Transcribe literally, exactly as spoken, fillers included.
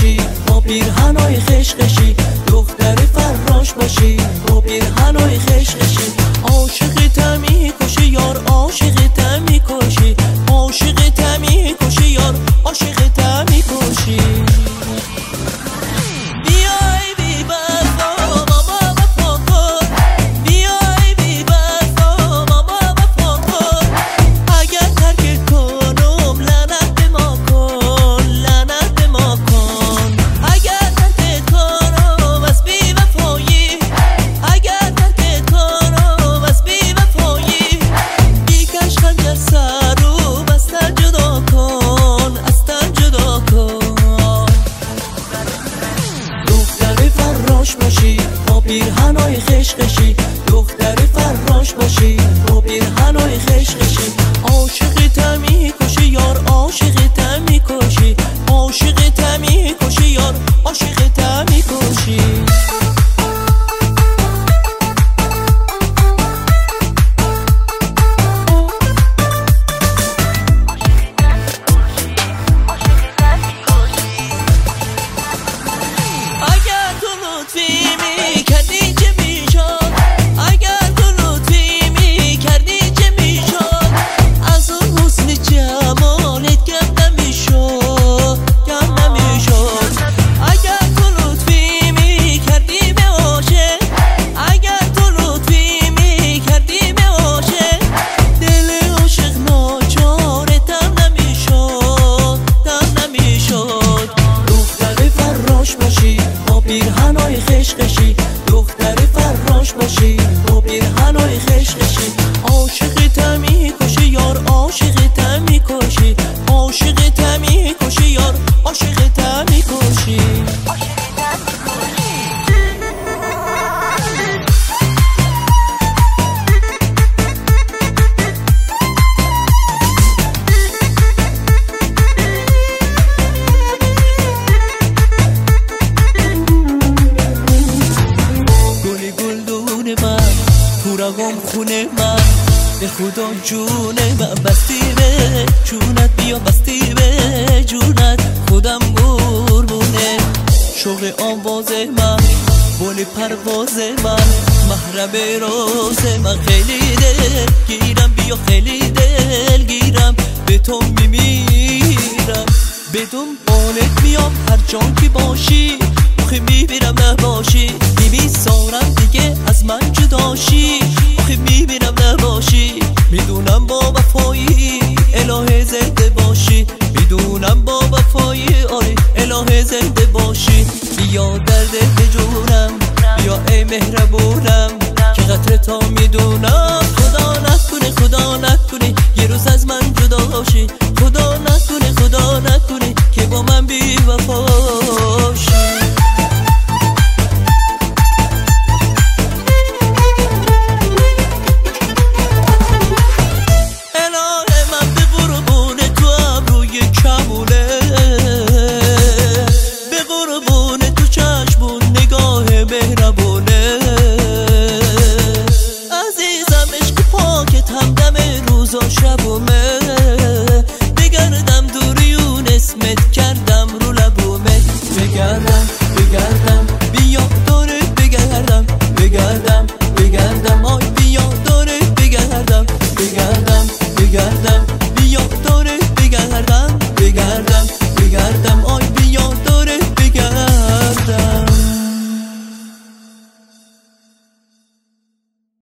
باشی با پیرهنای خشخشی، دختر فراش باشی با پیرهنای خشخشی. عاشقتم میکشی یار، عاشقتم میکشی، عاشقتم میکشی یار، عاشقتم میکشی. پیرهنای خشخشی، دختر فراش باشی با پیرهنای خشخشی. عاشقتم میکشی یار، عاشقتم میکشی، عاشقتم میکشی یار، عاشقتم میکشی. اگر تو لطفی میکردی چه میشد، اگر تو لطفی میکردی چه میشد، از اون حسن جمالت کم نمیشد، کم نمیشد. اگر تو لطفی میکردی به عاشق، اگر تو لطفی میکردی به عاشق، دل عاشق ناچاره تم نمیشد، تم نمیشد. دختر فراش باشی با پیرهنای خشخشی، دختر فراش باشی با پیرهنای خشخشی. عاشقتم میکشی یار، عاشقتم میکشی، عاشقتم میکشی یار، عاشقتم میکشی. رقم خونه من به خدا جون من، بستی به جونت بیا، بستی به جونت خودم قربونه. شوق آواز من، بال پرواز من، محرم راز من، خیلی دل گیرم بیا، خیلی دل گیرم، به تو میمیرم، به دنبالت میام هر جان که باشی، آخه میبیرم نباشی، میمیسارم دیگه از من جداشی، آخه میبینم نباشی. میدونم با وفایی الهه زنده باشی، میدونم با وفایی آره الهه زنده باشی. بیا درد به جونم، بیا ای مهربونم، که قطر تا میدونم. خدا نکنه خدا نکنه یه روز از من جدا باشی، خدا نکنه خدا نکنه